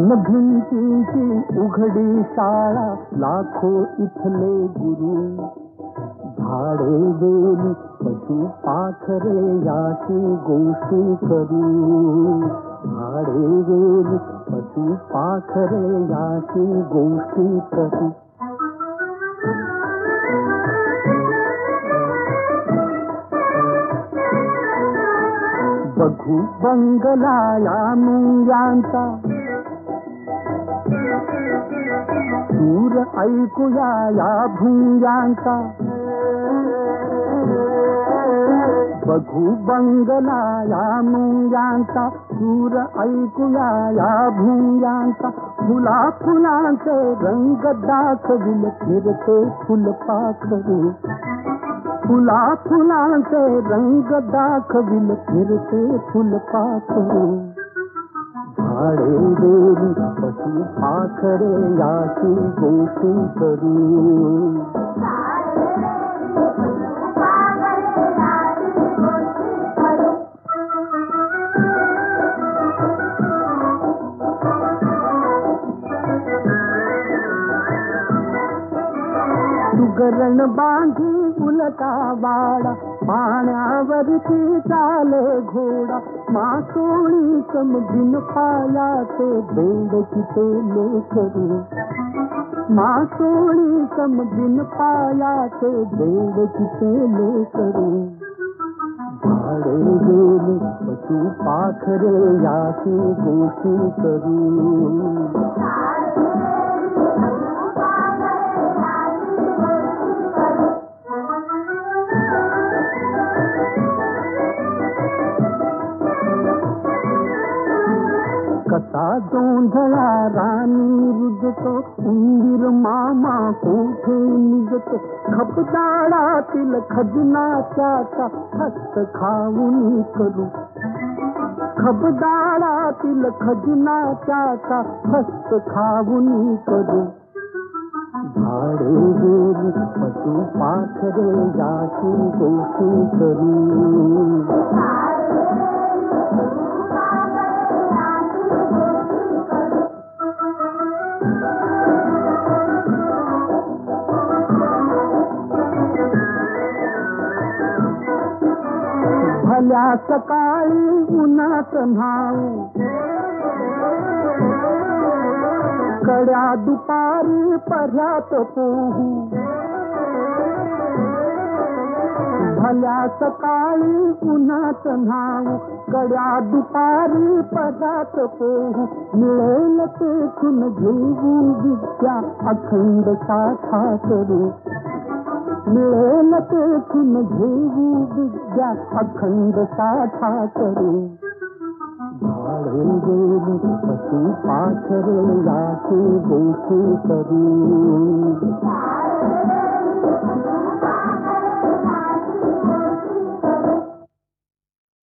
अन्न भिंतीची उघडी शाळा, लाखो इथले गुरु. झाडे वेली पशु पाखरे याची गोष्टी करू. झाडे वेली पशु पाखरे याची गोष्टी करू. बघू बंगला या मुंग्यांचा, सूर ऐकूया या भुंग्यांचा. बघू बंगला या मुंग्यांचा, सूर ऐकूया या भुंग्यांचा. फुला फुलांचे रंग दाखविल फिरते फुलपाखरू. फुला फुलांचे रंग दाखविल फिरते फुलपाखरू. झाडे वेली पशु पाखरे याची गोष्टी करू. सुगरण बांधी उलटा वाडा, पाण्यावरती चाले घोडा. मासोळी समजून पायाचे बेडकीचे लेकरू. मासोळी समजून पायाचे बेडकीचे लेकरू. झाडे वेली पशु पाखरे याची गोष्टी करू. कसा गोंधळा राणी रुजतो, उंदीर मामा कोठे निजतो. खपदाळातील खजनाच्याचा हस्त खाऊन करू. खबदाळातील खजनाच्याचा हस्त खाऊन करू. झाडे वेली पशु पाखरे याची गोष्टी करू. भल्या सकाळी उन्हात न्हाऊ, कड्या दुपारी पर्यात पोहू. भल्या सकाळी उन्हात न्हाऊ, कड्या दुपारी पर्यात पोहू. मिळेल तेथून घेऊ विद्या अखंड साठा करू. मिळेल तेथून घेऊ विद्या अखंड साठा करू. झाडे वेली पशु पाखरे याची गोष्टी करू.